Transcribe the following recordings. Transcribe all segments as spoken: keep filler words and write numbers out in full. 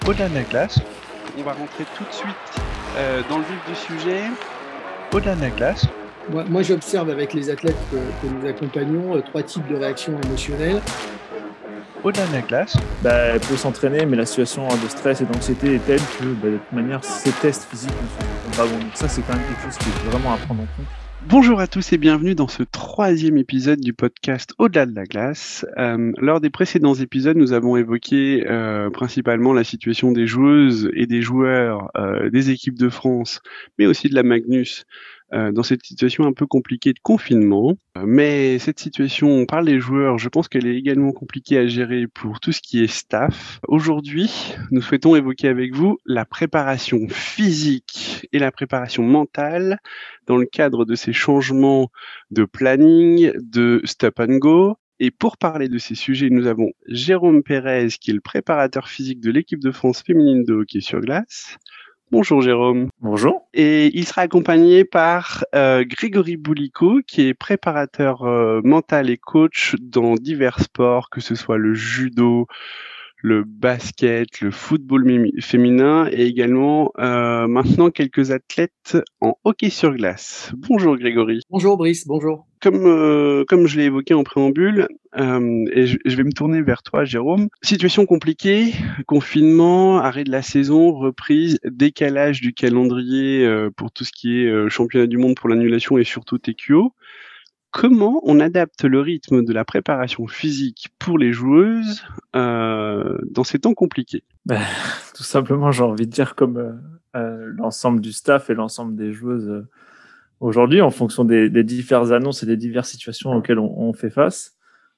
Au-delà de la glace, On va rentrer tout de suite euh, dans le vif du sujet. au-delà de la glace, Moi, moi, j'observe avec les athlètes que, que nous accompagnons euh, trois types de réactions émotionnelles. au-delà de la glace, Bah, elle peut s'entraîner, mais la situation de stress et d'anxiété est telle que, bah, de toute manière, ces tests physiques ne sont pas bons. Donc ça, c'est quand même quelque chose qui est vraiment à prendre en compte. Bonjour à tous et bienvenue dans ce troisième épisode du podcast Au-delà de la glace. Euh, lors des précédents épisodes, nous avons évoqué euh, principalement la situation des joueuses et des joueurs euh, des équipes de France, mais aussi de la Magnus, euh, dans cette situation un peu compliquée de confinement. Euh, mais cette situation, on parle des joueurs, je pense qu'elle est également compliquée à gérer pour tout ce qui est staff. Aujourd'hui, nous souhaitons évoquer avec vous la préparation physique et la préparation mentale dans le cadre de ces changements de planning, de stop and go. Et pour parler de ces sujets, nous avons Jérôme Pérez, qui est le préparateur physique de l'équipe de France féminine de hockey sur glace. Bonjour Jérôme. Bonjour. Et il sera accompagné par euh, Grégory Boulico, qui est préparateur euh, mental et coach dans divers sports, que ce soit le judo, le basket, le football mé- féminin et également euh, maintenant quelques athlètes en hockey sur glace. Bonjour Grégory. Bonjour Brice, bonjour. Comme, euh, comme je l'ai évoqué en préambule, euh, et je, je vais me tourner vers toi Jérôme, situation compliquée, confinement, arrêt de la saison, reprise, décalage du calendrier euh, pour tout ce qui est euh, championnat du monde pour l'annulation et surtout T Q O. Comment on adapte le rythme de la préparation physique pour les joueuses euh, dans ces temps compliqués? Bah, tout simplement, j'ai envie de dire comme euh, euh, l'ensemble du staff et l'ensemble des joueuses euh, aujourd'hui, en fonction des, des diverses annonces et des diverses situations auxquelles on, on fait face.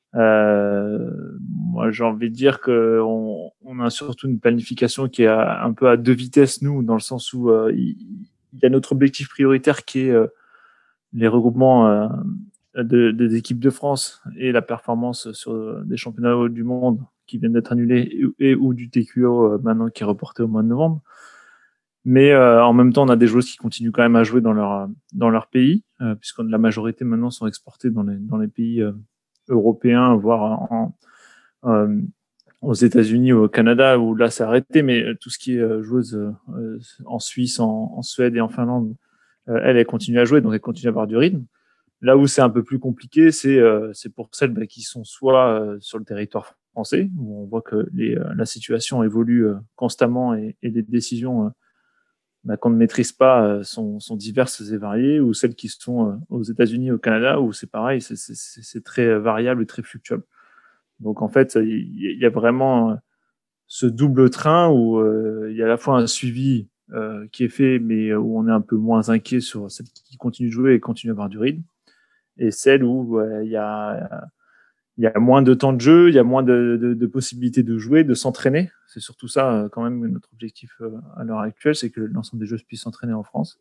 Euh, moi, j'ai envie de dire que on, on a surtout une planification qui est à, un peu à deux vitesses, nous, dans le sens où euh, il, il y a notre objectif prioritaire qui est euh, les regroupements euh, de, des équipes de France et la performance sur des championnats du monde qui viennent d'être annulés et, et ou du T Q O euh, maintenant qui est reporté au mois de novembre. Mais euh, en même temps, on a des joueuses qui continuent quand même à jouer dans leur dans leur pays, euh, puisque la majorité maintenant sont exportées dans les dans les pays euh, européens, voire en, en, euh, aux États-Unis ou au Canada, où là c'est arrêté. Mais tout ce qui est euh, joueuse euh, en Suisse, en, en Suède et en Finlande, euh, elle, elle continue à jouer, donc elle continue à avoir du rythme. Là où c'est un peu plus compliqué, c'est euh, c'est pour celles bah, qui sont soit euh, sur le territoire français, où on voit que les, euh, la situation évolue euh, constamment et, et les décisions euh, bah, qu'on ne maîtrise pas euh, sont, sont diverses et variées, ou celles qui sont euh, aux États-Unis, au Canada, où c'est pareil, c'est, c'est, c'est très variable et très fluctuable. Donc en fait, il y a vraiment ce double train où euh, il y a à la fois un suivi euh, qui est fait, mais où on est un peu moins inquiet sur celles qui continuent de jouer et continuent à avoir du rythme, et celle où il y a il y a moins de temps de jeu, il y a moins de, de, de possibilités de jouer, de s'entraîner. C'est surtout ça quand même notre objectif à l'heure actuelle, c'est que l'ensemble des joueurs puissent s'entraîner en France,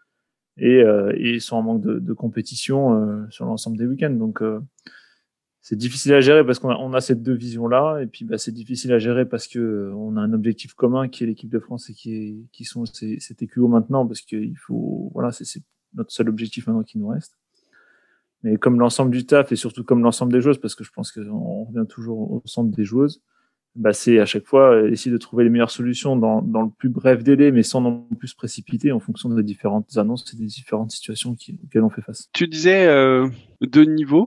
et, euh, et ils sont en manque de, de compétition euh, sur l'ensemble des week-ends. Donc euh, c'est difficile à gérer parce qu'on a, on a cette deux visions-là, et puis bah, c'est difficile à gérer parce que euh, on a un objectif commun qui est l'équipe de France et qui, est, qui sont ces, ces T Q O maintenant, parce qu'il faut, voilà, c'est, c'est notre seul objectif maintenant qui nous reste. Mais comme l'ensemble du taf et surtout comme l'ensemble des joueuses, parce que je pense qu'on revient toujours au centre des joueuses, bah c'est à chaque fois essayer de trouver les meilleures solutions dans, dans le plus bref délai, mais sans non plus se précipiter en fonction des différentes annonces et des différentes situations qui, auxquelles on fait face. Tu disais euh, deux niveaux.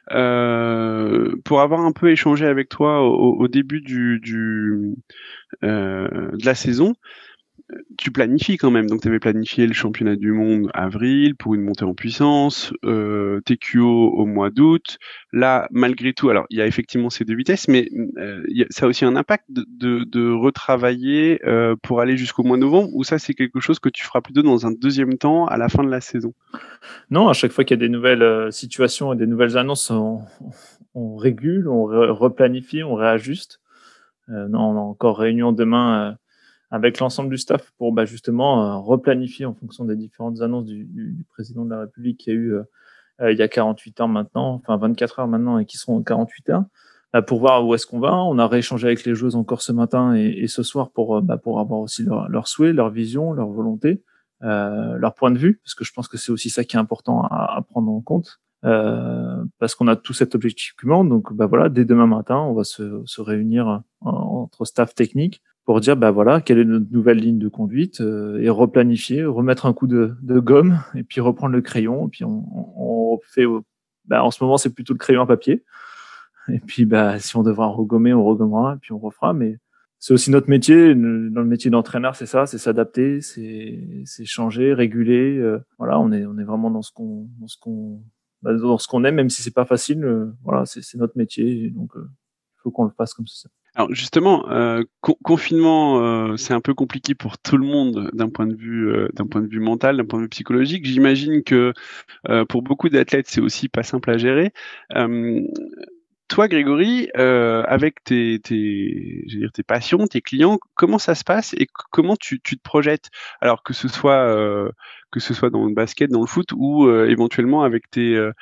Euh, pour avoir un peu échangé avec toi au, au début du, du euh, de la saison, tu planifies quand même. Donc, tu avais planifié le championnat du monde avril pour une montée en puissance, euh, T Q O au mois d'août. Là, malgré tout, alors il y a effectivement ces deux vitesses, mais euh, y a, ça a aussi un impact de, de, de retravailler euh, pour aller jusqu'au mois de novembre, ou ça, c'est quelque chose que tu feras plutôt dans un deuxième temps à la fin de la saison? Non, à chaque fois qu'il y a des nouvelles euh, situations et des nouvelles annonces, on, on régule, on re- replanifie, on réajuste. Euh, non, on a encore réunion demain euh, avec l'ensemble du staff pour bah, justement euh, replanifier en fonction des différentes annonces du, du, du président de la République qui a eu euh, euh, il y a quarante-huit heures maintenant, enfin vingt-quatre heures maintenant, et qui seront quarante-huit heures, bah, pour voir où est-ce qu'on va. On a rééchangé avec les joueuses encore ce matin et, et ce soir pour, bah, pour avoir aussi leurs leur souhaits, leur vision, leur volonté, euh, leur point de vue, parce que je pense que c'est aussi ça qui est important à, à prendre en compte. Euh, parce qu'on a tout cet objectif commun. Donc, bah voilà, dès demain matin, on va se, se réunir en, entre staff technique pour dire bah voilà quelle est notre nouvelle ligne de conduite euh, et replanifier, remettre un coup de, de gomme et puis reprendre le crayon et puis on, on fait bah en ce moment c'est plutôt le crayon à papier et puis bah si on devra regommer on regommera et puis on refera, mais c'est aussi notre métier. Dans le métier d'entraîneur, c'est ça, c'est s'adapter, c'est c'est changer, réguler. Euh, voilà, on est on est vraiment dans ce qu'on dans ce qu'on bah, dans ce qu'on aime, même si c'est pas facile. Euh, voilà, c'est c'est notre métier, donc il euh, faut qu'on le fasse comme ça. Alors justement, euh, co- confinement, euh, c'est un peu compliqué pour tout le monde d'un point de vue, euh, d'un point de vue mental, d'un point de vue psychologique. J'imagine que euh, pour beaucoup d'athlètes, c'est aussi pas simple à gérer. Euh, Toi, Grégory, euh, avec tes, tes, je veux dire, tes passions, tes clients, comment ça se passe et c- comment tu, tu te projettes? Alors que ce soit euh, que ce soit dans le basket, dans le foot ou euh, éventuellement avec tes, euh,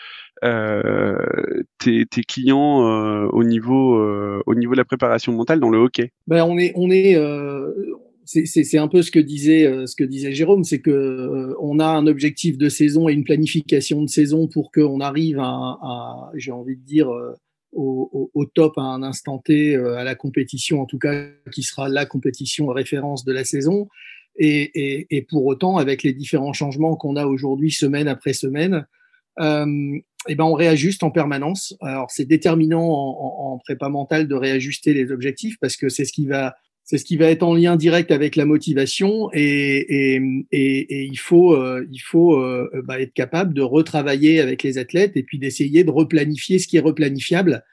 euh, tes, tes clients euh, au niveau euh, au niveau de la préparation mentale dans le hockey. Ben, on est, on est, euh, c'est, c'est, c'est un peu ce que disait, euh, ce que disait Jérôme, c'est que euh, on a un objectif de saison et une planification de saison pour qu'on arrive à, à j'ai envie de dire, euh, au, au, au top à un instant T, euh, à la compétition, en tout cas, qui sera la compétition référence de la saison. Et, et, et pour autant, avec les différents changements qu'on a aujourd'hui, semaine après semaine, euh, et ben on réajuste en permanence. Alors c'est déterminant en, en, en prépa mentale de réajuster les objectifs parce que c'est ce qui va c'est ce qui va être en lien direct avec la motivation et, et, et, et il faut euh, il faut euh, bah, être capable de retravailler avec les athlètes et puis d'essayer de replanifier ce qui est replanifiable.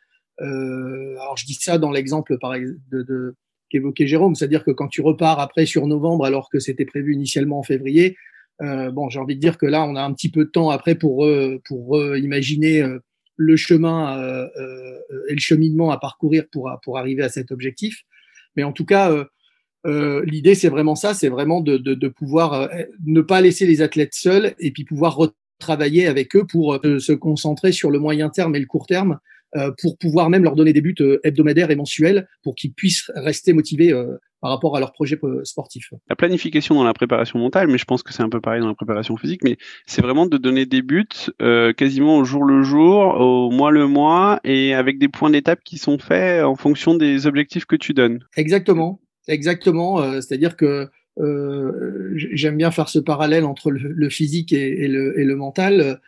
Euh, alors je dis ça dans l'exemple par exemple de, de qu'évoquait Jérôme, c'est-à-dire que quand tu repars après sur novembre alors que c'était prévu initialement en février, euh, bon, j'ai envie de dire que là, on a un petit peu de temps après pour euh, pour euh, imaginer euh, le chemin euh, euh, et le cheminement à parcourir pour pour arriver à cet objectif. Mais en tout cas, euh, euh, l'idée, c'est vraiment ça, c'est vraiment de, de, de pouvoir euh, ne pas laisser les athlètes seuls et puis pouvoir retravailler avec eux pour euh, se concentrer sur le moyen terme et le court terme, euh, pour pouvoir même leur donner des buts euh, hebdomadaires et mensuels pour qu'ils puissent rester motivés euh, par rapport à leur projet sportif. La planification dans la préparation mentale, mais je pense que c'est un peu pareil dans la préparation physique, mais c'est vraiment de donner des buts euh, quasiment au jour le jour, au mois le mois, et avec des points d'étape qui sont faits en fonction des objectifs que tu donnes. Exactement, exactement. Euh, c'est-à-dire que euh, j'aime bien faire ce parallèle entre le, le physique et, et, le, et le mental.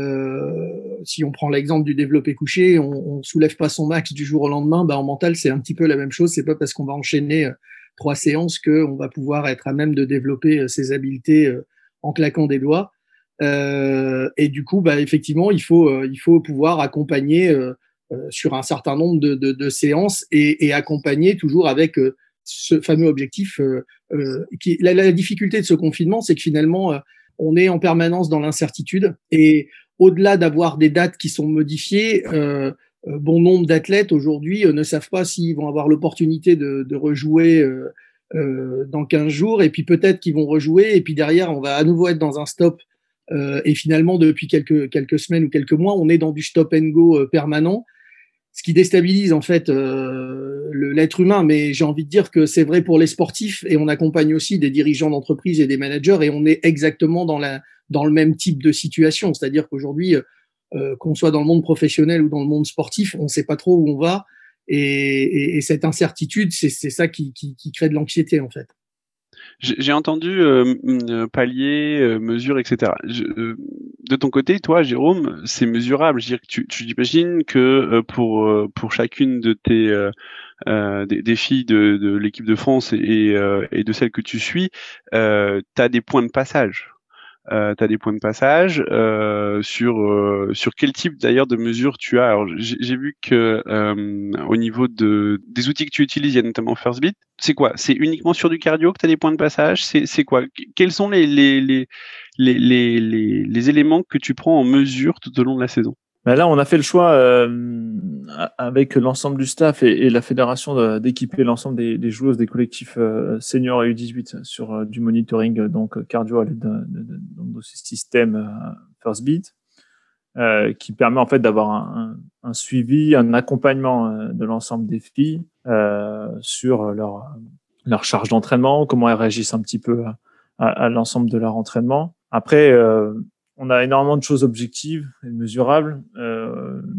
Euh, si on prend l'exemple du développé couché, on, on soulève pas son max du jour au lendemain. Bah, en mental, c'est un petit peu la même chose. C'est pas parce qu'on va enchaîner euh, trois séances qu'on va pouvoir être à même de développer euh, ses habiletés euh, en claquant des doigts. Euh, et du coup, bah, effectivement, il faut, euh, il faut pouvoir accompagner euh, euh, sur un certain nombre de, de, de séances et, et accompagner toujours avec euh, ce fameux objectif. Euh, euh, qui, la, la difficulté de ce confinement, c'est que finalement, euh, on est en permanence dans l'incertitude et au-delà d'avoir des dates qui sont modifiées, euh, euh, bon nombre d'athlètes aujourd'hui euh, ne savent pas s'ils vont avoir l'opportunité de, de rejouer euh, euh, dans quinze jours et puis peut-être qu'ils vont rejouer et puis derrière, on va à nouveau être dans un stop. Euh, et finalement, depuis quelques, quelques semaines ou quelques mois, on est dans du stop and go euh, permanent, ce qui déstabilise en fait euh, le, l'être humain. Mais j'ai envie de dire que c'est vrai pour les sportifs et on accompagne aussi des dirigeants d'entreprise et des managers et on est exactement dans, la, dans le même type de situation. C'est-à-dire qu'aujourd'hui, euh, qu'on soit dans le monde professionnel ou dans le monde sportif, on ne sait pas trop où on va. Et, et, et cette incertitude, c'est, c'est ça qui, qui, qui crée de l'anxiété en fait. J'ai entendu euh, palier, euh, mesure, et cetera. Je, euh, de ton côté, toi, Jérôme, c'est mesurable. Je veux dire que tu, tu imagines que euh, pour euh, pour chacune de tes euh, euh, des, des filles de, de l'équipe de France et, et, euh, et de celles que tu suis, euh, tu as des points de passage. Euh, tu as des points de passage euh, sur euh, sur quel type d'ailleurs de mesures tu as. Alors j'ai, j'ai vu que euh, au niveau de des outils que tu utilises, il y a notamment Firstbeat. C'est quoi? C'est uniquement sur du cardio que tu as des points de passage? C'est c'est quoi? Quels sont les les les les les les, les éléments que tu prends en mesure tout au long de la saison? Ben là, on a fait le choix euh, avec l'ensemble du staff et, et la fédération de, d'équiper l'ensemble des, des joueuses des collectifs euh, seniors et U dix-huit sur euh, du monitoring euh, donc cardio à l'aide de, de, de, de ce système euh, Firstbeat euh, qui permet en fait d'avoir un, un, un suivi, un accompagnement euh, de l'ensemble des filles euh, sur leur leur charge d'entraînement, comment elles réagissent un petit peu à, à, à l'ensemble de leur entraînement. Après, euh, on a énormément de choses objectives et mesurables. Euh,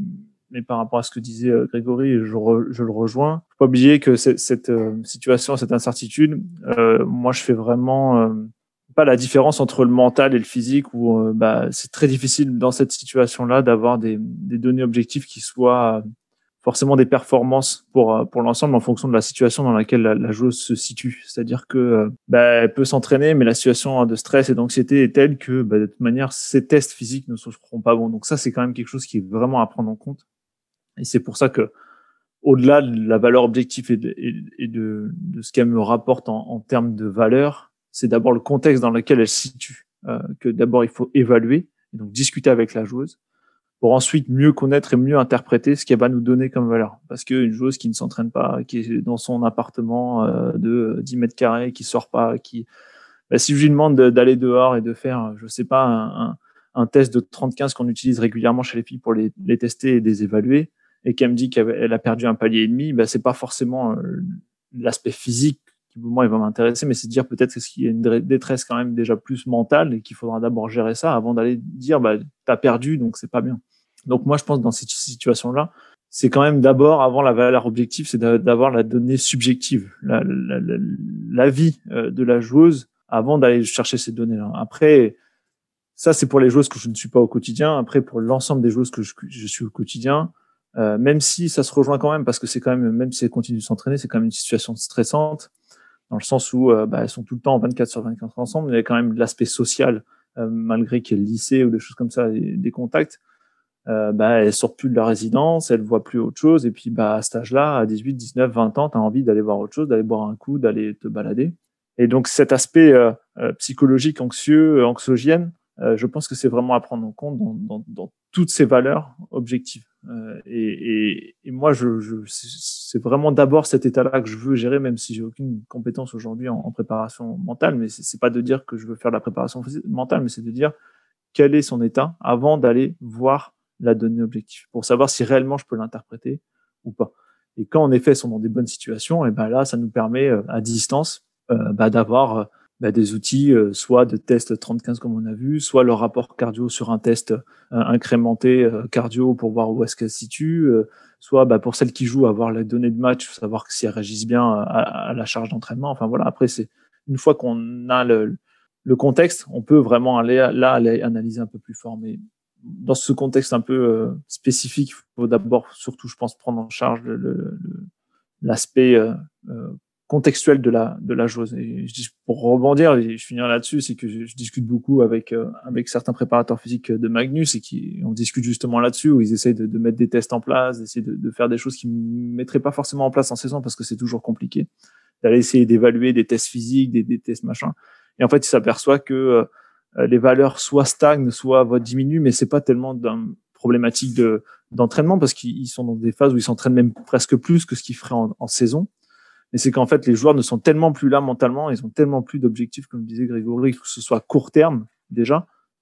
mais par rapport à ce que disait euh, Grégory, je, re, je le rejoins. Faut pas oublier que cette, cette euh, situation, cette incertitude, euh, moi je fais vraiment euh, pas la différence entre le mental et le physique, où euh, bah, c'est très difficile dans cette situation-là d'avoir des, des données objectives qui soient forcément des performances pour pour l'ensemble en fonction de la situation dans laquelle la, la joueuse se situe. C'est-à-dire que euh, bah, elle peut s'entraîner, mais la situation de stress et d'anxiété est telle que bah, de toute manière, ces tests physiques ne seront pas bons. Donc ça, c'est quand même quelque chose qui est vraiment à prendre en compte. Et c'est pour ça que, au-delà de la valeur objective et de, et, et de, de ce qu'elle me rapporte en, en termes de valeur, c'est d'abord le contexte dans lequel elle se situe, euh, que d'abord il faut évaluer, et donc discuter avec la joueuse, pour ensuite mieux connaître et mieux interpréter ce qu'elle va nous donner comme valeur. Parce qu'une joueuse qui ne s'entraîne pas, qui est dans son appartement euh, de dix mètres carrés, qui sort pas, qui, bah, si je lui demande de, d'aller dehors et de faire, je sais pas, un, un, un test de trente quinze qu'on utilise régulièrement chez les filles pour les, les tester et les évaluer, et qu'elle me dit qu'elle a perdu un palier et demi, bah, c'est pas forcément euh, l'aspect physique qui, pour moi, il va m'intéresser, mais c'est de dire peut-être qu'il y a une détresse quand même déjà plus mentale et qu'il faudra d'abord gérer ça avant d'aller dire, bah, t'as perdu, donc c'est pas bien. Donc moi, je pense que dans cette situation-là, c'est quand même d'abord, avant la valeur objective, c'est d'avoir la donnée subjective, la, la, la, la vie de la joueuse avant d'aller chercher ces données-là. Après, ça, c'est pour les joueuses que je ne suis pas au quotidien. Après, pour l'ensemble des joueuses que je, je suis au quotidien, euh, même si ça se rejoint quand même, parce que c'est quand même, même si elles continuent de s'entraîner, c'est quand même une situation stressante, dans le sens où euh, bah, elles sont tout le temps vingt-quatre sur vingt-quatre ensemble. Il y a quand même l'aspect social, euh, malgré qu'il y ait le lycée ou des choses comme ça, des, des contacts. Euh, bah, elles sortent plus de la résidence, elles voient plus autre chose. Et puis, bah, à cet âge-là, à dix-huit, dix-neuf, vingt ans, tu as envie d'aller voir autre chose, d'aller boire un coup, d'aller te balader. Et donc, cet aspect euh, euh, psychologique, anxieux, anxiogène, euh, je pense que c'est vraiment à prendre en compte dans, dans, dans toutes ces valeurs objectives. Euh, et, et, et moi, je, je, c'est vraiment d'abord cet état-là que je veux gérer, même si j'ai aucune compétence aujourd'hui en, en préparation mentale. Mais c'est, c'est pas de dire que je veux faire de la préparation mentale, mais c'est de dire quel est son état avant d'aller voir la donnée objective, pour savoir si réellement je peux l'interpréter ou pas. Et quand en effet elles sont dans des bonnes situations, et ben là, ça nous permet euh, à distance euh, bah, d'avoir euh, bah, des outils, euh, soit de tests trente quinze comme on a vu, soit le rapport cardio sur un test euh, incrémenté euh, cardio pour voir où est-ce qu'elle se situe, euh, soit bah, pour celles qui jouent, avoir les données de match, savoir si elles réagissent bien à, à la charge d'entraînement. Enfin voilà, après, c'est une fois qu'on a le, le contexte, on peut vraiment aller là aller analyser un peu plus fort. Mais dans ce contexte un peu euh, spécifique, il faut d'abord, surtout, je pense, prendre en charge le, le, le, l'aspect euh, euh, contextuel de la de la joueuse. Et je, pour rebondir et je finirai là-dessus, c'est que je, je discute beaucoup avec euh, avec certains préparateurs physiques de Magnus et qui on discute justement là-dessus, où ils essayent de, de mettre des tests en place, d'essayer de, de faire des choses qu'ils ne mettraient pas forcément en place en saison parce que c'est toujours compliqué, d'aller essayer d'évaluer des tests physiques, des, des tests machin. Et en fait, ils s'aperçoivent que euh, les valeurs soit stagnent, soit diminuent, mais c'est pas tellement d'une problématique de, d'entraînement parce qu'ils sont dans des phases où ils s'entraînent même presque plus que ce qu'ils feraient en, en saison. Mais c'est qu'en fait, les joueurs ne sont tellement plus là mentalement, ils ont tellement plus d'objectifs, comme disait Grégory, que ce soit court terme déjà,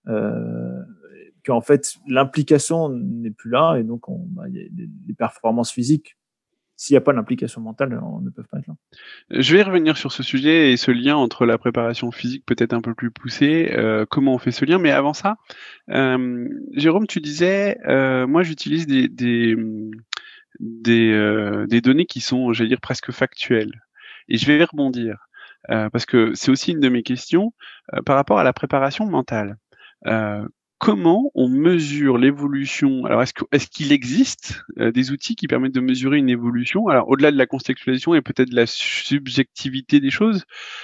euh, qu'en fait, l'implication n'est plus là et donc on, bah, y a des, des performances physiques. S'il n'y a pas l'implication mentale, on ne peut pas être là. Je vais revenir sur ce sujet et ce lien entre la préparation physique peut-être un peu plus poussée, euh, comment on fait ce lien. Mais avant ça, euh, Jérôme, tu disais, euh, moi j'utilise des, des, des, euh, des données qui sont, j'allais dire, presque factuelles. Et je vais rebondir, euh, parce que c'est aussi une de mes questions euh, par rapport à la préparation mentale. Euh, Comment on mesure l'évolution? Alors, est-ce que, est-ce qu'il existe euh, des outils qui permettent de mesurer une évolution? Alors, au-delà de la contextualisation et peut-être de la subjectivité des choses,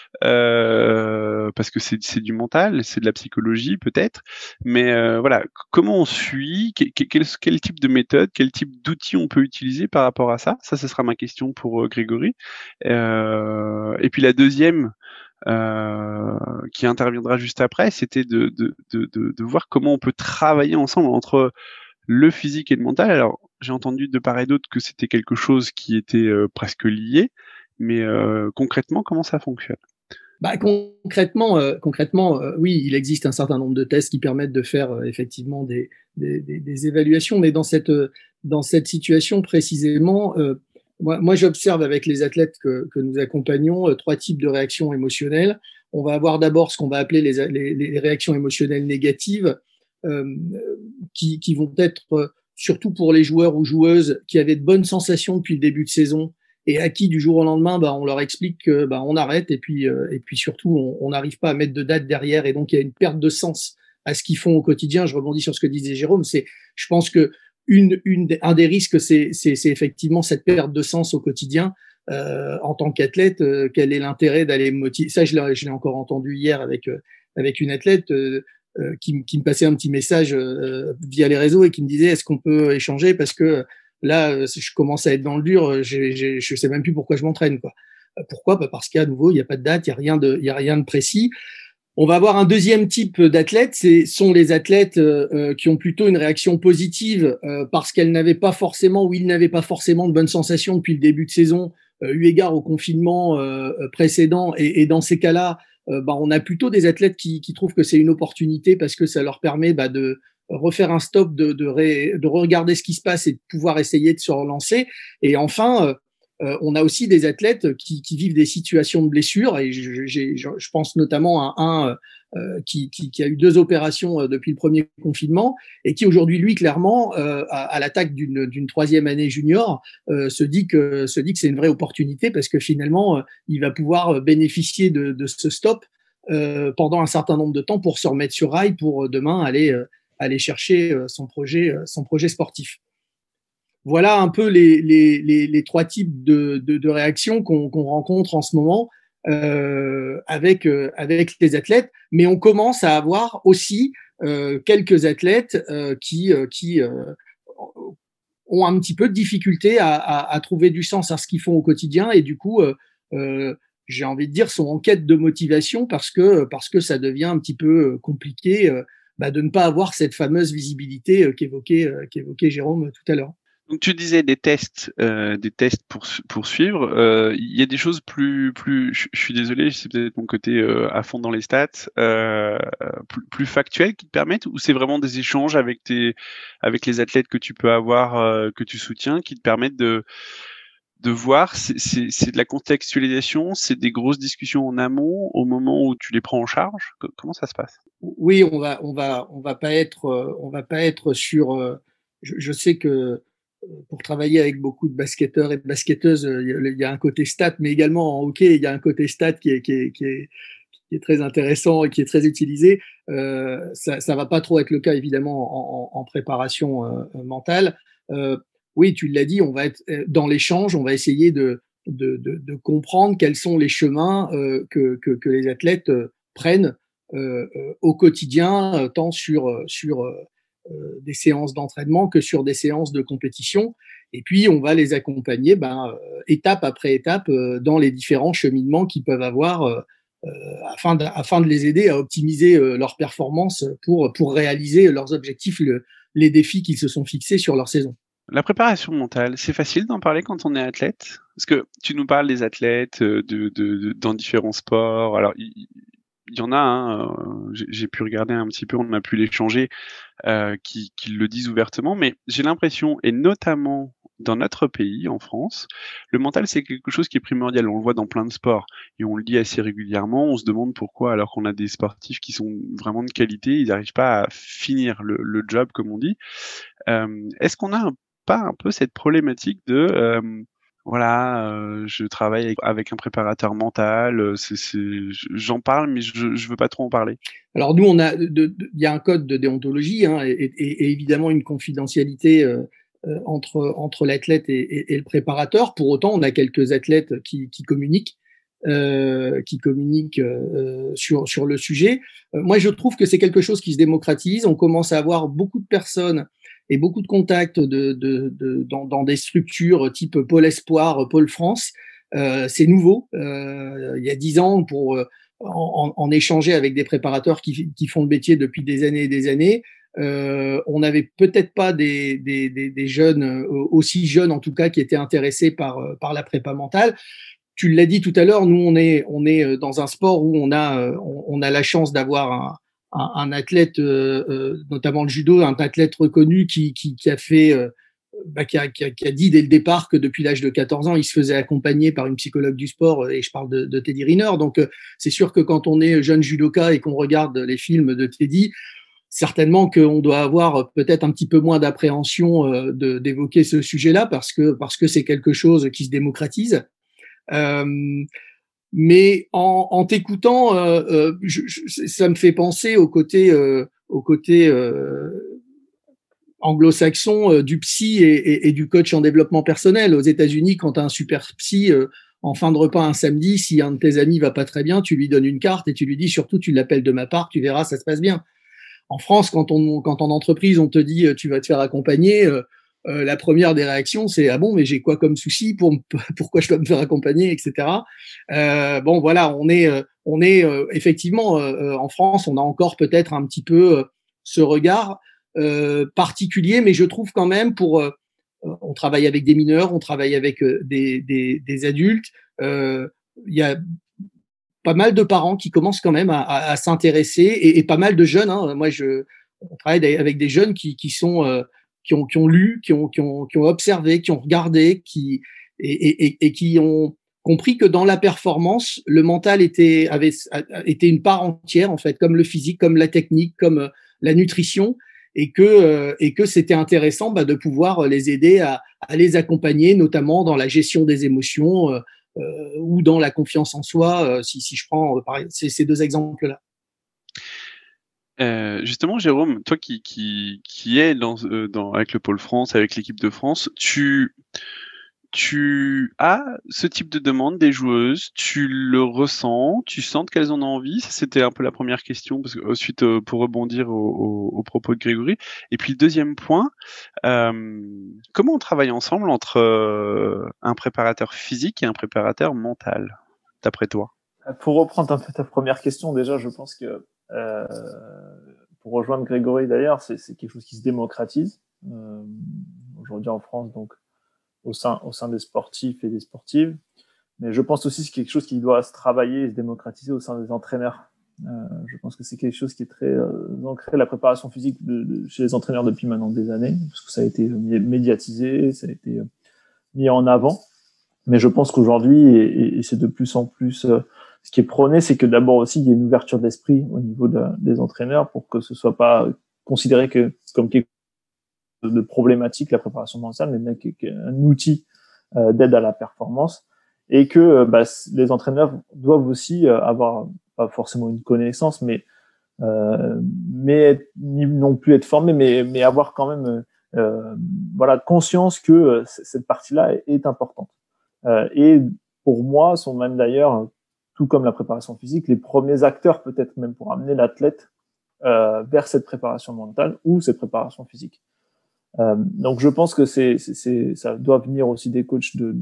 euh, parce que c'est, c'est du mental, c'est de la psychologie peut-être, mais euh, voilà, comment on suit? Quel, quel, quel type de méthode, quel type d'outils on peut utiliser par rapport à ça? Ça, ce sera ma question pour euh, Grégory. Euh, et puis la deuxième, Euh, qui interviendra juste après, c'était de, de, de, de, de voir comment on peut travailler ensemble entre le physique et le mental. Alors, j'ai entendu de part et d'autre que c'était quelque chose qui était euh, presque lié, mais euh, concrètement, comment ça fonctionne? Bah, concrètement, euh, concrètement euh, oui, il existe un certain nombre de tests qui permettent de faire euh, effectivement des, des, des, des évaluations, mais dans cette, dans cette situation précisément, euh, moi, moi j'observe avec les athlètes que, que nous accompagnons euh, trois types de réactions émotionnelles. On va avoir d'abord ce qu'on va appeler les, les, les réactions émotionnelles négatives, euh, qui, qui vont être surtout pour les joueurs ou joueuses qui avaient de bonnes sensations depuis le début de saison et à qui du jour au lendemain, bah, on leur explique que bah, on arrête et puis euh, et puis surtout on n'arrive pas à mettre de date derrière et donc il y a une perte de sens à ce qu'ils font au quotidien. Je rebondis sur ce que disait Jérôme. C'est, je pense que une, une, un des risques, c'est, c'est, c'est effectivement cette perte de sens au quotidien. Euh, en tant qu'athlète, euh, quel est l'intérêt d'aller motiver? Ça, je l'ai, je l'ai encore entendu hier avec euh, avec une athlète euh, euh, qui, qui me passait un petit message euh, via les réseaux et qui me disait est-ce qu'on peut échanger parce que là, je commence à être dans le dur, j'ai, j'ai, je sais même plus pourquoi je m'entraîne, quoi. Pourquoi? Bah parce qu'à nouveau, il n'y a pas de date, il y a rien de, il y a rien de précis. On va avoir un deuxième type d'athlètes, ce sont les athlètes euh, qui ont plutôt une réaction positive euh, parce qu'elles n'avaient pas forcément ou ils n'avaient pas forcément de bonnes sensations depuis le début de saison, euh, eu égard au confinement euh, précédent. Et, et dans ces cas-là, euh, bah, on a plutôt des athlètes qui, qui trouvent que c'est une opportunité parce que ça leur permet bah, de refaire un stop, de, de, ré, de regarder ce qui se passe et de pouvoir essayer de se relancer. Et enfin, euh, Euh, on a aussi des athlètes qui, qui vivent des situations de blessure et je, j'ai, je pense notamment à un euh, qui, qui, qui a eu deux opérations euh, depuis le premier confinement et qui aujourd'hui, lui, clairement, euh, à, à l'attaque d'une, d'une troisième année junior, euh, se dit que se dit que c'est une vraie opportunité parce que finalement, euh, il va pouvoir bénéficier de, de ce stop euh, pendant un certain nombre de temps pour se remettre sur rail pour demain aller euh, aller chercher euh, son projet son projet sportif. Voilà un peu les, les, les, les trois types de, de, de réactions qu'on, qu'on rencontre en ce moment euh, avec, euh, avec les athlètes. Mais on commence à avoir aussi euh, quelques athlètes euh, qui, euh, qui euh, ont un petit peu de difficulté à, à, à trouver du sens à ce qu'ils font au quotidien et du coup, euh, euh, j'ai envie de dire, sont en quête de motivation parce que, parce que ça devient un petit peu compliqué euh, bah, de ne pas avoir cette fameuse visibilité euh, qu'évoquait, euh, qu'évoquait Jérôme tout à l'heure. Donc tu disais des tests, euh, des tests pour pour suivre. Euh, il y a des choses plus plus. Je, je suis désolé, c'est peut-être mon côté euh, à fond dans les stats, euh, plus, plus factuels qui te permettent, ou c'est vraiment des échanges avec tes avec les athlètes que tu peux avoir, euh, que tu soutiens, qui te permettent de de voir. C'est, c'est c'est de la contextualisation, c'est des grosses discussions en amont au moment où tu les prends en charge. Comment ça se passe? Oui, on va on va on va pas être on va pas être sur. Euh, je, je sais que pour travailler avec beaucoup de basketteurs et de basketteuses, il y a un côté stat, mais également en hockey, il y a un côté stat qui est, qui est, qui est, qui est très intéressant et qui est très utilisé. Euh, ça, ça va pas trop être le cas, évidemment, en, en préparation euh, mentale. Euh, oui, tu l'as dit, on va être dans l'échange, on va essayer de, de, de, de comprendre quels sont les chemins euh, que, que, que les athlètes euh, prennent euh, euh, au quotidien, euh, tant sur, sur euh, Euh, des séances d'entraînement que sur des séances de compétition. Et puis, on va les accompagner ben, euh, étape après étape euh, dans les différents cheminements qu'ils peuvent avoir euh, euh, afin, de, afin de les aider à optimiser euh, leur performance pour, pour réaliser leurs objectifs, le, les défis qu'ils se sont fixés sur leur saison. La préparation mentale, c'est facile d'en parler quand on est athlète? Parce que tu nous parles des athlètes de, de, de, dans différents sports. Alors, il, il y en a, hein, euh, j'ai, j'ai pu regarder un petit peu, on a pu l'échanger, euh, qui, qui le disent ouvertement, mais j'ai l'impression, et notamment dans notre pays, en France, le mental, c'est quelque chose qui est primordial. On le voit dans plein de sports et on le dit assez régulièrement. On se demande pourquoi, alors qu'on a des sportifs qui sont vraiment de qualité, ils n'arrivent pas à finir le, le job, comme on dit. Euh, est-ce qu'on a un, pas un peu cette problématique de... Euh, voilà, euh, je travaille avec, avec un préparateur mental, c'est, c'est, j'en parle, mais je, je veux pas trop en parler. Alors nous, on a, il y a un code de déontologie hein, et, et, et évidemment une confidentialité euh, entre entre l'athlète et, et, et le préparateur. Pour autant, on a quelques athlètes qui, qui communiquent, euh, qui communiquent euh, sur sur le sujet. Euh, moi, je trouve que c'est quelque chose qui se démocratise. On commence à avoir beaucoup de personnes et beaucoup de contacts de, de, de, dans, dans des structures type Pôle Espoir, Pôle France. Euh, c'est nouveau. Euh, il y a dix ans, pour euh, en, en échanger avec des préparateurs qui, qui font le métier depuis des années et des années, euh, on n'avait peut-être pas des, des, des, des jeunes, euh, aussi jeunes en tout cas, qui étaient intéressés par, par la prépa mentale. Tu l'as dit tout à l'heure, nous, on est, on est dans un sport où on a, on, on a la chance d'avoir un Un, un athlète, euh, euh, notamment le judo, un athlète reconnu qui, qui, qui a fait, euh, bah, qui, a, qui, a, qui a dit dès le départ que depuis l'âge de quatorze ans, il se faisait accompagner par une psychologue du sport, et je parle de, de Teddy Riner. Donc, euh, c'est sûr que quand on est jeune judoka et qu'on regarde les films de Teddy, certainement qu'on doit avoir peut-être un petit peu moins d'appréhension euh, de, d'évoquer ce sujet-là parce que parce que c'est quelque chose qui se démocratise. Euh, mais en, en t'écoutant, euh, euh, je, je, ça me fait penser au côté euh, au côté euh, anglo-saxon euh, du psy et, et, et du coach en développement personnel. Aux États-Unis, quand tu as un super psy euh, en fin de repas un samedi, si un de tes amis va pas très bien, tu lui donnes une carte et tu lui dis surtout tu l'appelles de ma part, tu verras, ça se passe bien. En France, quand, on, quand en entreprise, on te dit tu vas te faire accompagner, euh, euh, la première des réactions, c'est ah bon, mais j'ai quoi comme souci pour pourquoi je dois me faire accompagner, et cetera. Euh, bon, voilà, on est, on est euh, effectivement euh, en France, on a encore peut-être un petit peu euh, ce regard euh, particulier, mais je trouve quand même pour euh, on travaille avec des mineurs, on travaille avec euh, des, des, des adultes. Euh, il y a pas mal de parents qui commencent quand même à, à, à s'intéresser et, et pas mal de jeunes. Hein. Moi, je on travaille avec des jeunes qui, qui sont euh, qui ont qui ont lu, qui ont qui ont qui ont observé, qui ont regardé, qui et, et, et qui ont compris que dans la performance, le mental était avait était une part entière en fait, comme le physique, comme la technique, comme euh, la nutrition, et que euh, et que c'était intéressant bah, de pouvoir les aider à, à les accompagner, notamment dans la gestion des émotions. Euh, euh, ou dans la confiance en soi, euh, si, si je prends euh, pareil, ces, ces deux exemples-là. Euh, justement, Jérôme, toi qui, qui, qui es dans, euh, dans, avec le Pôle France, avec l'équipe de France, tu, tu as ce type de demande des joueuses, tu le ressens, tu sens qu'elles en ont envie. Ça, c'était un peu la première question, parce que ensuite, euh, pour rebondir au, au, au propos de Grégory. Et puis, le deuxième point, euh, comment on travaille ensemble entre euh, un préparateur physique et un préparateur mental, d'après toi? Pour reprendre un peu ta première question, déjà, je pense que euh, pour rejoindre Grégory d'ailleurs, c'est, c'est quelque chose qui se démocratise euh, aujourd'hui en France, donc au sein, au sein des sportifs et des sportives. Mais je pense aussi que c'est quelque chose qui doit se travailler et se démocratiser au sein des entraîneurs. Euh, je pense que c'est quelque chose qui est très euh, ancré, la préparation physique de, de, chez les entraîneurs depuis maintenant des années, parce que ça a été médiatisé, ça a été mis en avant. Mais je pense qu'aujourd'hui, et, et c'est de plus en plus, euh, ce qui est prôné, c'est que d'abord aussi, il y a une ouverture d'esprit au niveau de, des entraîneurs pour que ce soit pas considéré que, comme quelque chose de problématique, la préparation mentale, mais bien qu'un outil euh, d'aide à la performance. Et que bah, les entraîneurs doivent aussi euh, avoir, pas forcément une connaissance, mais, euh, mais ni non plus être formés, mais, mais avoir quand même euh, voilà, conscience que euh, cette partie-là est, est importante. Euh, et pour moi, sont même d'ailleurs, tout comme la préparation physique, les premiers acteurs peut-être même pour amener l'athlète euh, vers cette préparation mentale ou cette préparation physique. Euh, donc je pense que c'est, c'est, c'est, ça doit venir aussi des coachs de,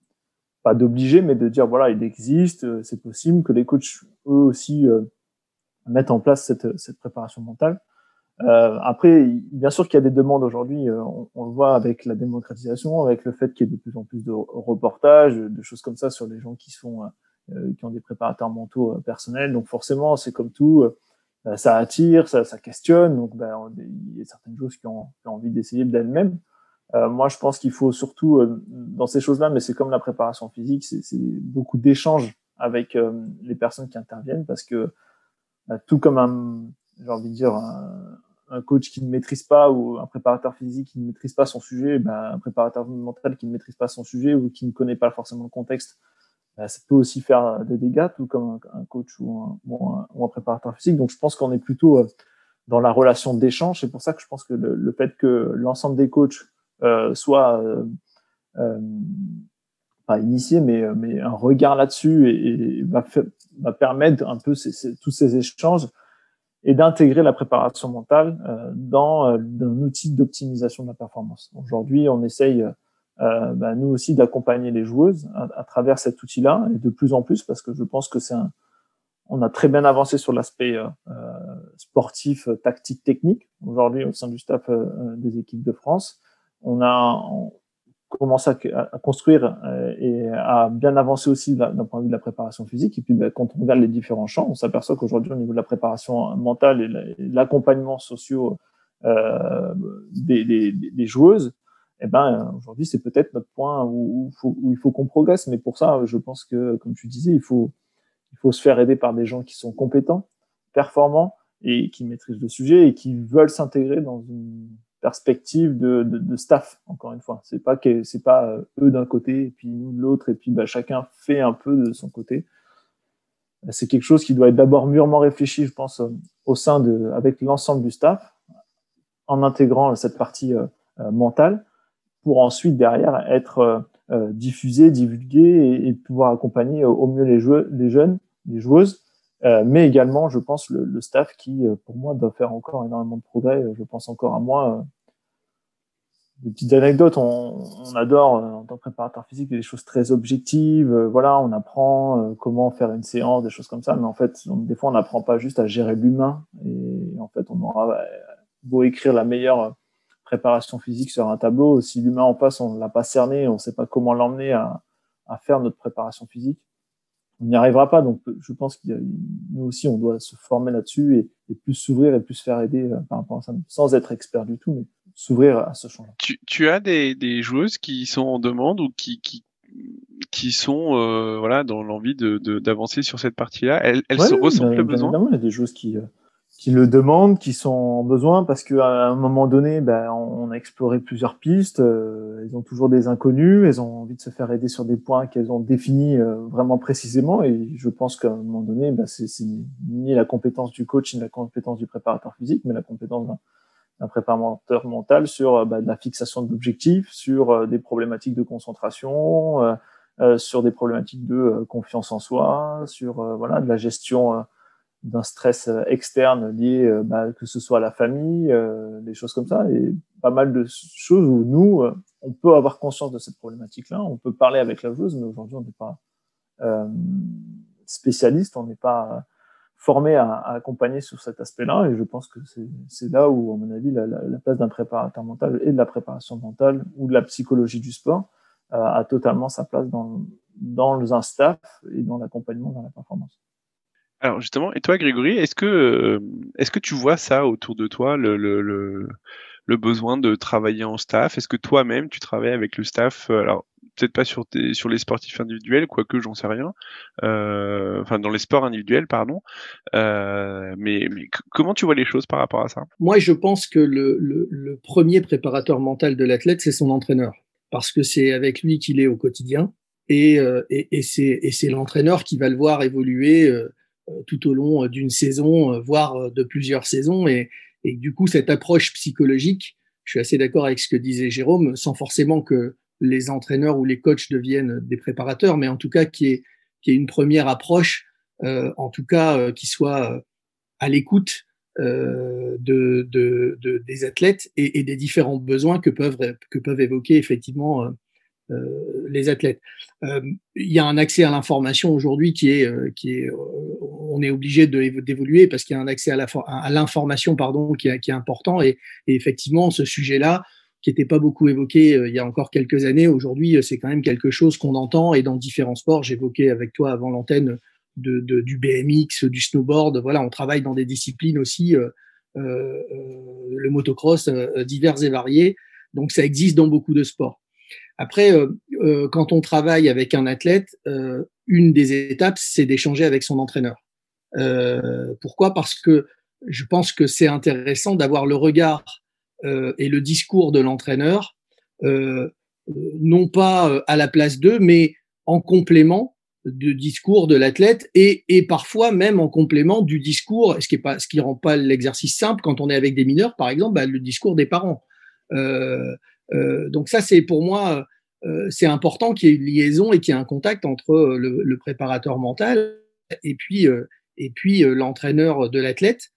pas d'obliger, mais de dire voilà, il existe, c'est possible que les coachs eux aussi euh, mettent en place cette, cette préparation mentale. Euh, après, bien sûr qu'il y a des demandes aujourd'hui, euh, on, on le voit avec la démocratisation, avec le fait qu'il y ait de plus en plus de reportages, de choses comme ça sur les gens qui sont euh, qui ont des préparateurs mentaux euh, personnels. Donc forcément, c'est comme tout, euh, ça attire, ça, ça questionne. Donc ben, on, il y a certaines choses qui ont, qui ont envie d'essayer d'elles-mêmes. Euh, moi, je pense qu'il faut surtout euh, dans ces choses-là, mais c'est comme la préparation physique, c'est, c'est beaucoup d'échanges avec euh, les personnes qui interviennent, parce que bah, tout comme un, j'ai envie de dire, un, un coach qui ne maîtrise pas ou un préparateur physique qui ne maîtrise pas son sujet, bah, un préparateur mental qui ne maîtrise pas son sujet ou qui ne connaît pas forcément le contexte, bah, ça peut aussi faire des dégâts, tout comme un, un coach ou un, ou, un, ou un préparateur physique. Donc, je pense qu'on est plutôt euh, dans la relation d'échange. C'est pour ça que je pense que le, le fait que l'ensemble des coachs Euh, soit euh, euh, pas initié, mais, mais un regard là-dessus et, et va, fa- va permettre un peu ces, ces, tous ces échanges et d'intégrer la préparation mentale euh, dans, euh, dans un outil d'optimisation de la performance. Aujourd'hui, on essaye, euh, bah, nous aussi, d'accompagner les joueuses à, à travers cet outil-là, et de plus en plus, parce que je pense que c'est un, on a très bien avancé sur l'aspect euh, sportif, tactique, technique, aujourd'hui au sein du staff euh, des équipes de France. On a on commencé à, à construire euh, et à bien avancer aussi d'un point de vue de la préparation physique. Et puis, ben, quand on regarde les différents champs, on s'aperçoit qu'aujourd'hui, au niveau de la préparation mentale et, la, et l'accompagnement social euh, des, des, des joueuses, eh ben, aujourd'hui, c'est peut-être notre point où, où, faut, où il faut qu'on progresse. Mais pour ça, je pense que, comme tu disais, il faut, il faut se faire aider par des gens qui sont compétents, performants, et qui maîtrisent le sujet et qui veulent s'intégrer dans une perspective de, de, de staff. Encore une fois, c'est pas que c'est pas euh, eux d'un côté et puis nous de l'autre et puis bah, chacun fait un peu de son côté. C'est quelque chose qui doit être d'abord mûrement réfléchi, je pense, euh, au sein de, avec l'ensemble du staff, en intégrant cette partie euh, euh, mentale, pour ensuite derrière être euh, euh, diffusé, divulgué et, et pouvoir accompagner au, au mieux les, joueurs, les jeunes, les joueuses, euh, mais également, je pense, le, le staff qui, euh, pour moi, doit faire encore énormément de progrès. Je pense encore à moi. Euh, des petites anecdotes, on, on adore euh, en tant que préparateur physique des choses très objectives. Euh, voilà, on apprend euh, comment faire une séance, des choses comme ça. Mais en fait, on, des fois, on n'apprend pas juste à gérer l'humain. Et en fait, on aura euh, beau écrire la meilleure préparation physique sur un tableau, si l'humain en face, on ne l'a pas cerné, on ne sait pas comment l'emmener à, à faire notre préparation physique, on n'y arrivera pas. Donc, je pense que nous aussi, on doit se former là-dessus et, et plus s'ouvrir et plus se faire aider euh, par rapport à ça, sans être expert du tout, mais s'ouvrir à ce changement. Tu, tu as des, des joueuses qui sont en demande ou qui, qui, qui sont euh, voilà, dans l'envie de, de, d'avancer sur cette partie-là. Elles, elles ouais, se ressentent bien, le bien besoin. Évidemment, il y a des joueuses qui, euh, qui le demandent, qui sont en besoin, parce qu'à un moment donné, ben, on a exploré plusieurs pistes, euh, elles ont toujours des inconnus, elles ont envie de se faire aider sur des points qu'elles ont définis euh, vraiment précisément, et je pense qu'à un moment donné, ben, c'est, c'est ni la compétence du coach, ni la compétence du préparateur physique, mais la compétence d'un, d'un préparateur mental sur ben, de la fixation d'objectifs, sur euh, des problématiques de concentration, euh, euh, sur des problématiques de euh, confiance en soi, sur euh, voilà, de la gestion euh, d'un stress externe lié, euh, bah, que ce soit à la famille, euh, des choses comme ça, et pas mal de choses où nous, euh, on peut avoir conscience de cette problématique-là, on peut parler avec la joueuse, mais aujourd'hui, on n'est pas euh, spécialiste, on n'est pas formé à, à accompagner sur cet aspect-là, et je pense que c'est, c'est là où, à mon avis, la, la, la place d'un préparateur mental et de la préparation mentale ou de la psychologie du sport euh, a totalement sa place dans, dans un staff et dans l'accompagnement dans la performance. Alors justement, et toi Grégory, est-ce que euh, est-ce que tu vois ça autour de toi, le, le, le, le besoin de travailler en staff? Est-ce que toi-même tu travailles avec le staff? Alors peut-être pas sur tes, sur les sportifs individuels, quoique j'en sais rien. Euh, enfin dans les sports individuels, pardon. Euh, mais mais c- comment tu vois les choses par rapport à ça? Moi, je pense que le, le, le premier préparateur mental de l'athlète, c'est son entraîneur, parce que c'est avec lui qu'il est au quotidien, et, euh, et, et, c'est, et c'est l'entraîneur qui va le voir évoluer euh, tout au long d'une saison, voire de plusieurs saisons, et, et du coup, cette approche psychologique, je suis assez d'accord avec ce que disait Jérôme, sans forcément que les entraîneurs ou les coachs deviennent des préparateurs, mais en tout cas, qui est, qui est une première approche, euh, en tout cas, euh, qui soit à l'écoute euh, de, de, de, des athlètes et, et des différents besoins que peuvent, que peuvent évoquer effectivement euh, euh, les athlètes. Euh, il y a un accès à l'information aujourd'hui qui est, euh, qui est, euh, on est obligé de, d'évoluer parce qu'il y a un accès à, la, à l'information pardon qui est, qui est important et, et effectivement ce sujet-là qui n'était pas beaucoup évoqué euh, il y a encore quelques années, aujourd'hui c'est quand même quelque chose qu'on entend et dans différents sports. J'évoquais avec toi avant l'antenne de, de, du B M X, du snowboard. Voilà, on travaille dans des disciplines aussi, euh, euh, le motocross, euh, divers et variés. Donc ça existe dans beaucoup de sports. Après, euh, euh, quand on travaille avec un athlète, euh, une des étapes, c'est d'échanger avec son entraîneur. Euh, pourquoi ? Parce que je pense que c'est intéressant d'avoir le regard euh, et le discours de l'entraîneur, euh, non pas à la place d'eux, mais en complément du discours de l'athlète et, et parfois même en complément du discours, ce qui est pas, ce qui rend pas l'exercice simple quand on est avec des mineurs, par exemple, bah, le discours des parents. Euh, euh, donc ça, c'est pour moi, euh, c'est important qu'il y ait une liaison et qu'il y ait un contact entre le, le préparateur mental et puis euh, et puis euh, l'entraîneur de l'athlète.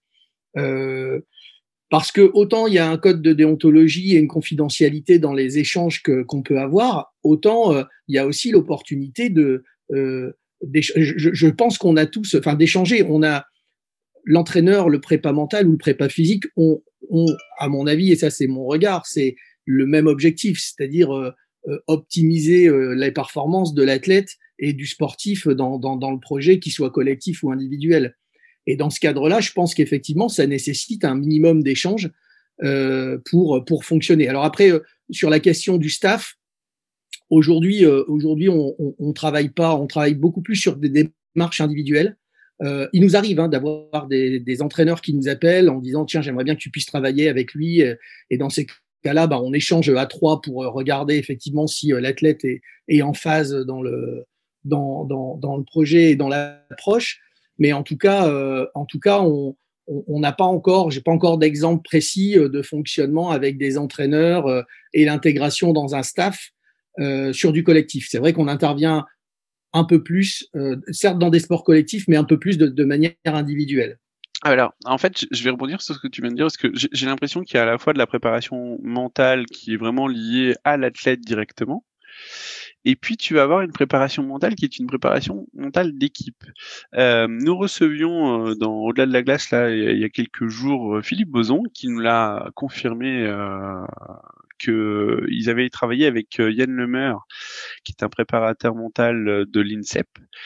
Euh, parce que autant il y a un code de déontologie et une confidentialité dans les échanges que, qu'on peut avoir, autant euh, il y a aussi l'opportunité de Euh, je, je pense qu'on a tous, enfin d'échanger, on a l'entraîneur, le prépa mental ou le prépa physique ont, ont, à mon avis, et ça c'est mon regard, c'est le même objectif, c'est-à-dire euh, euh, optimiser euh, les performances de l'athlète et du sportif dans, dans, dans le projet, qu'il soit collectif ou individuel. Et dans ce cadre-là, je pense qu'effectivement, ça nécessite un minimum d'échanges euh, pour, pour fonctionner. Alors après, euh, sur la question du staff, Aujourd'hui, euh, aujourd'hui, on, on, on travaille pas, on travaille beaucoup plus sur des démarches individuelles. Euh, il nous arrive hein, d'avoir des, des entraîneurs qui nous appellent en disant tiens, j'aimerais bien que tu puisses travailler avec lui. Et dans ces cas-là, bah, on échange à trois pour regarder effectivement si euh, l'athlète est, est en phase dans le, dans, dans, dans le projet et dans l'approche. Mais en tout cas, euh, en tout cas on on n'a pas encore, j'ai pas encore d'exemple précis de fonctionnement avec des entraîneurs euh, et l'intégration dans un staff euh, sur du collectif. C'est vrai qu'on intervient un peu plus, euh, certes dans des sports collectifs, mais un peu plus de, de manière individuelle. Alors, en fait, je vais rebondir sur ce que tu viens de dire, parce que j'ai l'impression qu'il y a à la fois de la préparation mentale qui est vraiment liée à l'athlète directement, et puis tu vas avoir une préparation mentale qui est une préparation mentale d'équipe. Euh, nous recevions euh, dans Au-delà de la glace, là, il y a quelques jours, Philippe Boson, qui nous l'a confirmé euh, qu'ils avaient travaillé avec Yann Lemeur, qui est un préparateur mental de l'INSEP.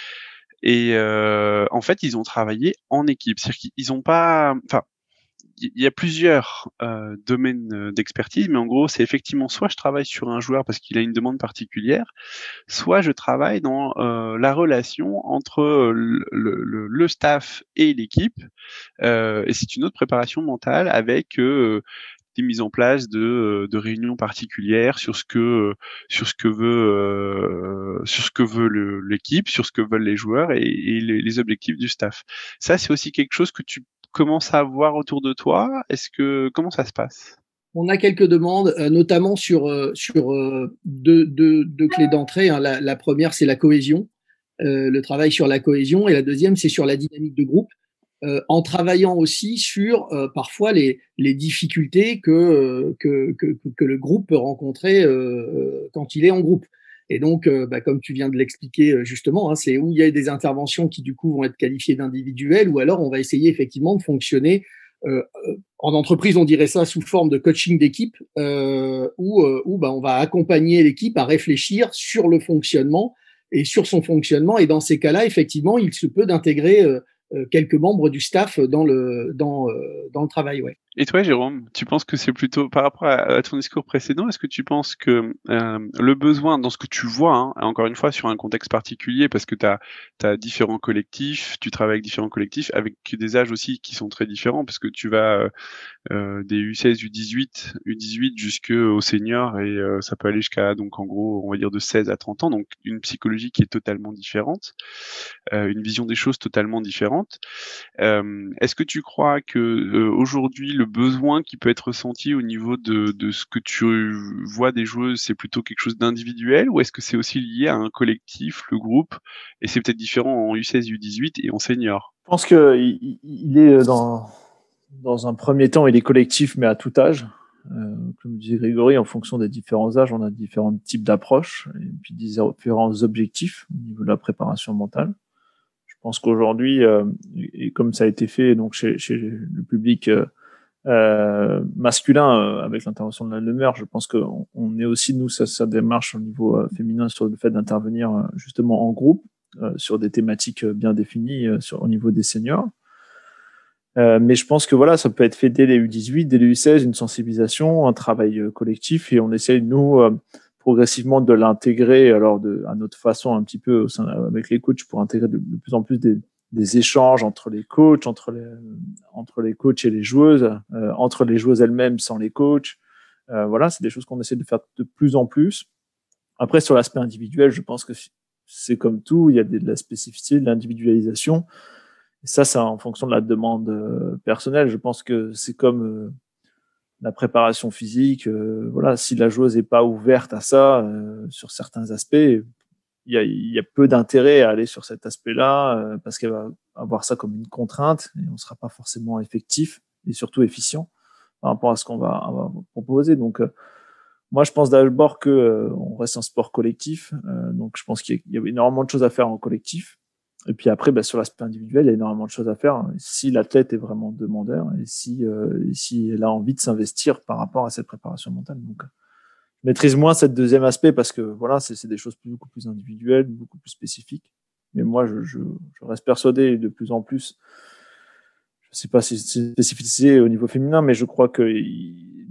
Et euh, en fait, ils ont travaillé en équipe. C'est-à-dire qu'ils n'ont pas... Enfin, il y a plusieurs euh, domaines d'expertise, mais en gros, c'est effectivement soit je travaille sur un joueur parce qu'il a une demande particulière, soit je travaille dans euh, la relation entre le, le, le staff et l'équipe. Euh, et c'est une autre préparation mentale avec euh, des mises en place de, de réunions particulières sur ce que sur ce que veut euh, sur ce que veut le, l'équipe, sur ce que veulent les joueurs et, et les, les objectifs du staff. Ça, c'est aussi quelque chose que tu commences à voir autour de toi. Est-ce que comment ça se passe? On a quelques demandes, euh, notamment sur euh, sur euh, deux, deux, deux clés d'entrée. Hein. La, la première, c'est la cohésion, euh, le travail sur la cohésion, et la deuxième, c'est sur la dynamique de groupe. Euh, en travaillant aussi sur euh, parfois les, les difficultés que, euh, que, que, que le groupe peut rencontrer euh, quand il est en groupe. Et donc, euh, bah, comme tu viens de l'expliquer justement, hein, c'est où il y a des interventions qui du coup vont être qualifiées d'individuelles, ou alors on va essayer effectivement de fonctionner. Euh, en entreprise, on dirait ça sous forme de coaching d'équipe, euh, où, euh, où bah, on va accompagner l'équipe à réfléchir sur le fonctionnement et sur son fonctionnement. Et dans ces cas-là, effectivement, il se peut d'intégrer euh, quelques membres du staff dans le, dans, euh, dans le travail. Ouais. Et toi, Jérôme, tu penses que c'est plutôt, par rapport à, à ton discours précédent, est-ce que tu penses que euh, le besoin, dans ce que tu vois, hein, encore une fois, sur un contexte particulier, parce que tu as différents collectifs, tu travailles avec différents collectifs, avec des âges aussi qui sont très différents, parce que tu vas euh, des U seize, U dix-huit, U dix-huit jusqu'aux seniors, et euh, ça peut aller jusqu'à, donc en gros, on va dire de seize à trente ans, donc une psychologie qui est totalement différente, euh, une vision des choses totalement différente. Euh, est-ce que tu crois que euh, aujourd'hui le besoin qui peut être ressenti au niveau de, de ce que tu vois des joueuses, c'est plutôt quelque chose d'individuel, ou est-ce que c'est aussi lié à un collectif, le groupe, et c'est peut-être différent en U seize, U dix-huit et en senior? Je pense qu'il il est dans, dans un premier temps, il est collectif, mais à tout âge. Euh, comme disait Grégory, en fonction des différents âges, on a différents types d'approches et puis différents objectifs au niveau de la préparation mentale. Je pense qu'aujourd'hui, euh, et comme ça a été fait donc chez, chez le public euh, euh, masculin euh, avec l'intervention de la Lemeur, je pense qu'on on est aussi, nous, ça, ça démarche au niveau euh, féminin sur le fait d'intervenir euh, justement en groupe euh, sur des thématiques bien définies euh, sur, au niveau des seniors. Euh, mais je pense que voilà, ça peut être fait dès les U dix-huit, dès les U seize, une sensibilisation, un travail euh, collectif, et on essaye, nous, euh, progressivement de l'intégrer, alors de, à notre façon, un petit peu au sein, avec les coachs, pour intégrer de, de plus en plus des, des échanges entre les coachs, entre les, entre les coachs et les joueuses, euh, entre les joueuses elles-mêmes sans les coachs. Euh, voilà, c'est des choses qu'on essaie de faire de plus en plus. Après, sur l'aspect individuel, je pense que c'est comme tout, il y a de la spécificité, de l'individualisation. Et ça, c'est en fonction de la demande euh, personnelle. Je pense que c'est comme euh, la préparation physique. Euh, voilà, si la joueuse n'est pas ouverte à ça, euh, sur certains aspects, il y a, y a peu d'intérêt à aller sur cet aspect-là euh, parce qu'elle va avoir ça comme une contrainte et on ne sera pas forcément effectif et surtout efficient par rapport à ce qu'on va, va proposer. Donc, euh, moi, je pense d'abord que euh, on reste un sport collectif. Euh, donc, je pense qu'il y, y a énormément de choses à faire en collectif. Et puis après, bah, sur l'aspect individuel, il y a énormément de choses à faire. Si l'athlète est vraiment demandeur et si, euh, et si elle a envie de s'investir par rapport à cette préparation mentale. Donc, je maîtrise moins cette deuxième aspect parce que voilà, c'est, c'est des choses beaucoup plus individuelles, beaucoup plus spécifiques. Mais moi, je, je, je reste persuadé de plus en plus. Je sais pas si c'est spécificité au niveau féminin, mais je crois que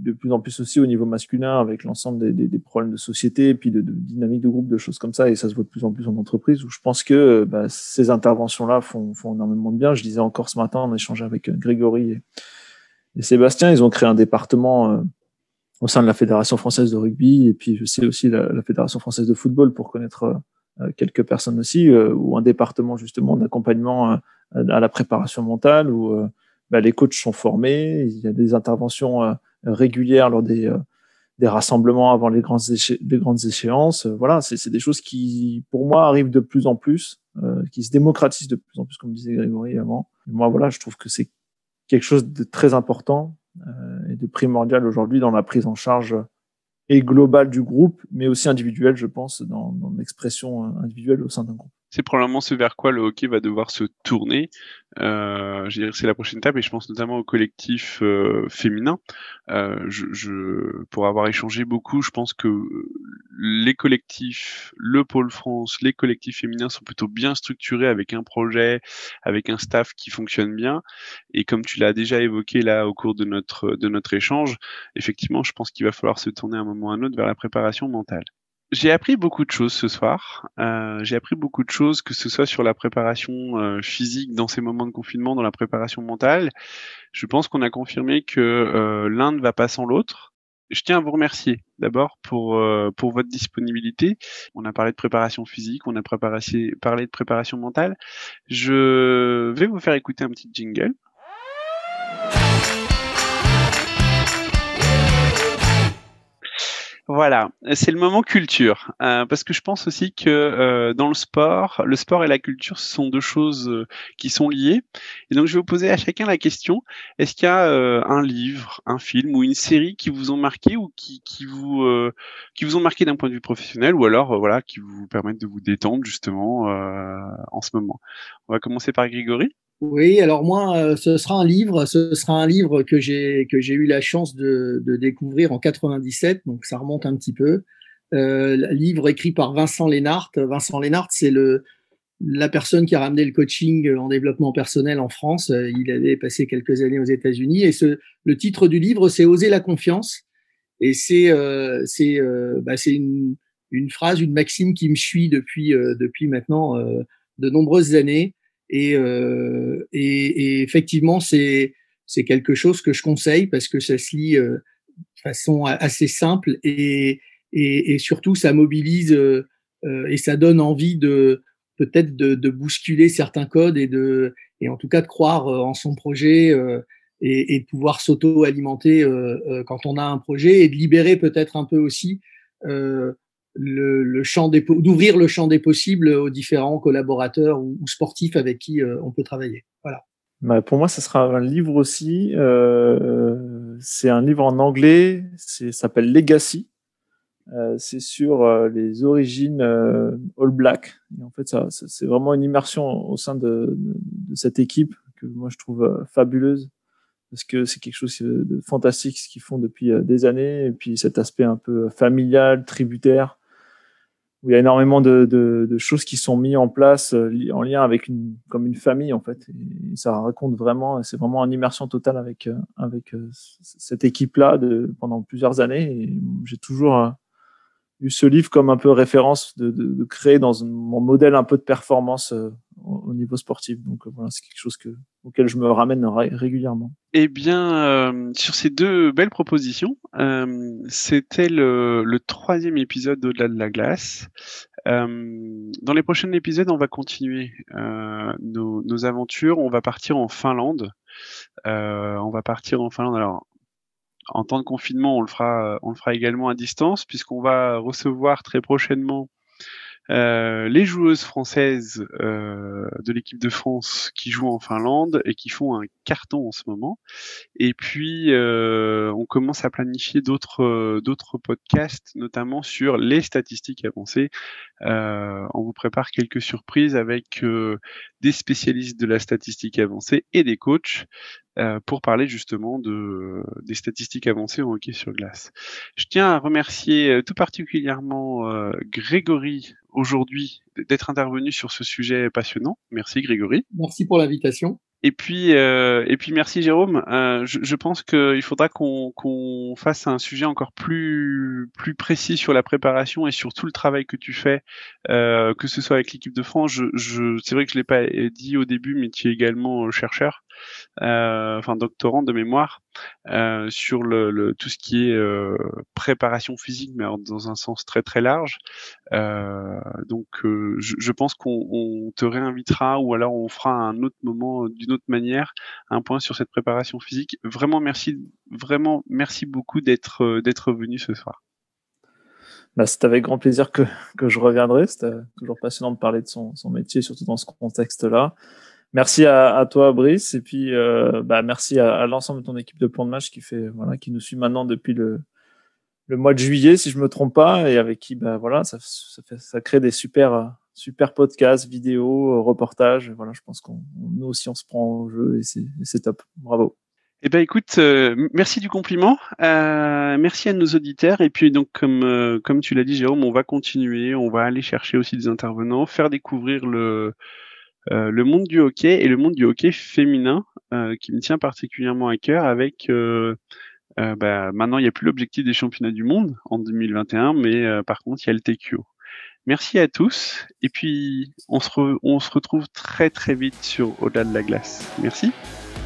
de plus en plus aussi au niveau masculin avec l'ensemble des, des, des problèmes de société et puis de, de dynamique de groupe, de choses comme ça. Et ça se voit de plus en plus en entreprise où je pense que bah, ces interventions-là font, font énormément de bien. Je disais encore ce matin, on échangeait avec Grégory et, et Sébastien. Ils ont créé un département euh, au sein de la Fédération française de rugby et puis je sais aussi la, la Fédération française de football pour connaître euh, quelques personnes aussi, euh, ou un département justement d'accompagnement euh, à la préparation mentale où euh, bah, les coachs sont formés, il y a des interventions euh, régulières lors des, euh, des rassemblements avant les grandes, éche- les grandes échéances. Euh, voilà, c'est, c'est des choses qui, pour moi, arrivent de plus en plus, euh, qui se démocratisent de plus en plus, comme disait Grégory avant. Et moi, voilà, je trouve que c'est quelque chose de très important euh, et de primordial aujourd'hui dans la prise en charge et globale du groupe, mais aussi individuelle, je pense, dans, dans l'expression individuelle au sein d'un groupe. C'est probablement ce vers quoi le hockey va devoir se tourner. Euh, je dirais que c'est la prochaine étape et je pense notamment au collectif euh, féminin. Euh, je, je, pour avoir échangé beaucoup, je pense que les collectifs, le Pôle France, les collectifs féminins sont plutôt bien structurés avec un projet, avec un staff qui fonctionne bien. Et comme tu l'as déjà évoqué là au cours de notre de notre échange, effectivement, je pense qu'il va falloir se tourner à un moment ou à un autre vers la préparation mentale. J'ai appris beaucoup de choses ce soir. Euh, j'ai appris beaucoup de choses, que ce soit sur la préparation euh, physique dans ces moments de confinement, dans la préparation mentale. Je pense qu'on a confirmé que euh, l'un ne va pas sans l'autre. Je tiens à vous remercier d'abord pour euh, pour votre disponibilité. On a parlé de préparation physique, on a préparé, parlé de préparation mentale. Je vais vous faire écouter un petit jingle. Voilà, c'est le moment culture, euh, parce que je pense aussi que euh, dans le sport, le sport et la culture, ce sont deux choses euh, qui sont liées. Et donc, je vais vous poser à chacun la question, est-ce qu'il y a euh, un livre, un film ou une série qui vous ont marqué ou qui, qui, vous, euh, qui vous ont marqué d'un point de vue professionnel ou alors euh, voilà, qui vous permettent de vous détendre justement euh, en ce moment? On va commencer par Grégory. Oui, alors moi, euh, ce sera un livre. Ce sera un livre que j'ai que j'ai eu la chance de, de découvrir en quatre-vingt-dix-sept, donc ça remonte un petit peu. Euh, livre écrit par Vincent Lénart. Vincent Lénart, c'est le la personne qui a ramené le coaching en développement personnel en France. Il avait passé quelques années aux États-Unis et ce le titre du livre, c'est Oser la confiance. Et c'est euh, c'est euh, bah, c'est une une phrase, une maxime qui me suit depuis euh, depuis maintenant euh, de nombreuses années. Et, euh, et, et effectivement, c'est c'est quelque chose que je conseille parce que ça se lit euh, de façon assez simple et, et, et surtout ça mobilise euh, euh, et ça donne envie de peut-être de, de bousculer certains codes et de et en tout cas de croire en son projet euh, et, et de pouvoir s'auto-alimenter euh, euh, quand on a un projet et de libérer peut-être un peu aussi euh, le, le champ des d'ouvrir le champ des possibles aux différents collaborateurs ou, ou sportifs avec qui euh, on peut travailler. Voilà. Bah, pour moi, ça sera un livre aussi. Euh, c'est un livre en anglais. C'est ça s'appelle Legacy. Euh, c'est sur euh, les origines euh, All Black. Et en fait, ça, ça, c'est vraiment une immersion au sein de, de, de cette équipe que moi je trouve euh, fabuleuse parce que c'est quelque chose de fantastique ce qu'ils font depuis euh, des années. Et puis cet aspect un peu familial, tributaire, où il y a énormément de, de, de choses qui sont mises en place euh, en lien avec une, comme une famille en fait. Et ça raconte vraiment, c'est vraiment une immersion totale avec euh, avec euh, cette équipe-là de pendant plusieurs années. Et j'ai toujours euh, eu ce livre comme un peu référence de, de, de créer dans un, mon modèle un peu de performance euh, au, au niveau sportif. Donc euh, voilà, c'est quelque chose que, auquel je me ramène ré- régulièrement. Eh bien, euh, sur ces deux belles propositions, euh, c'était le, le troisième épisode d'Au-delà de la glace. Euh, dans les prochains épisodes, on va continuer euh, nos, nos aventures. On va partir en Finlande. Euh, on va partir en Finlande. Alors, en temps de confinement, on le fera, on le fera également à distance, puisqu'on va recevoir très prochainement Euh, les joueuses françaises euh, de l'équipe de France qui jouent en Finlande et qui font un carton en ce moment. Et puis euh, on commence à planifier d'autres euh, d'autres podcasts, notamment sur les statistiques avancées. Euh, on vous prépare quelques surprises avec euh, des spécialistes de la statistique avancée et des coachs euh, pour parler justement de des statistiques avancées en hockey sur glace. Je tiens à remercier tout particulièrement euh, Grégory aujourd'hui d'être intervenu sur ce sujet passionnant. Merci Grégory. Merci pour l'invitation. Et puis, euh, et puis merci Jérôme. Euh, je, je pense qu'il faudra qu'on qu'on fasse un sujet encore plus plus précis sur la préparation et sur tout le travail que tu fais, euh, que ce soit avec l'équipe de France. Je, je, c'est vrai que je l'ai pas dit au début, mais tu es également chercheur, euh, enfin doctorant de mémoire, euh, sur le, le tout ce qui est euh, préparation physique, mais alors dans un sens très très large. Euh, donc, euh, je, je pense qu'on on te réinvitera ou alors on fera à un autre moment, d'une autre manière, un point sur cette préparation physique. Vraiment merci, vraiment merci beaucoup d'être euh, d'être venu ce soir. Bah, c'est avec grand plaisir que, que je reviendrai. C'était toujours passionnant de parler de son, son métier, surtout dans ce contexte-là. Merci à, à toi, Brice, et puis euh, bah, merci à, à l'ensemble de ton équipe de plan de match qui fait, voilà, qui nous suit maintenant depuis le, le mois de juillet, si je me trompe pas, et avec qui, bah voilà, ça, ça, fait, ça crée des super, super podcasts, vidéos, reportages. Voilà, je pense qu'on, nous aussi, on se prend au jeu et c'est, et c'est top. Bravo. Eh ben écoute, euh, merci du compliment, euh, merci à nos auditeurs et puis donc comme euh, comme tu l'as dit Jérôme, on va continuer, on va aller chercher aussi des intervenants, faire découvrir le euh, le monde du hockey et le monde du hockey féminin euh, qui me tient particulièrement à cœur avec euh, euh, bah, maintenant il n'y a plus l'objectif des championnats du monde en deux mille vingt et un, mais euh, par contre il y a le T Q O. Merci à tous et puis on se re- on se retrouve très très vite sur Au-delà de la glace. Merci.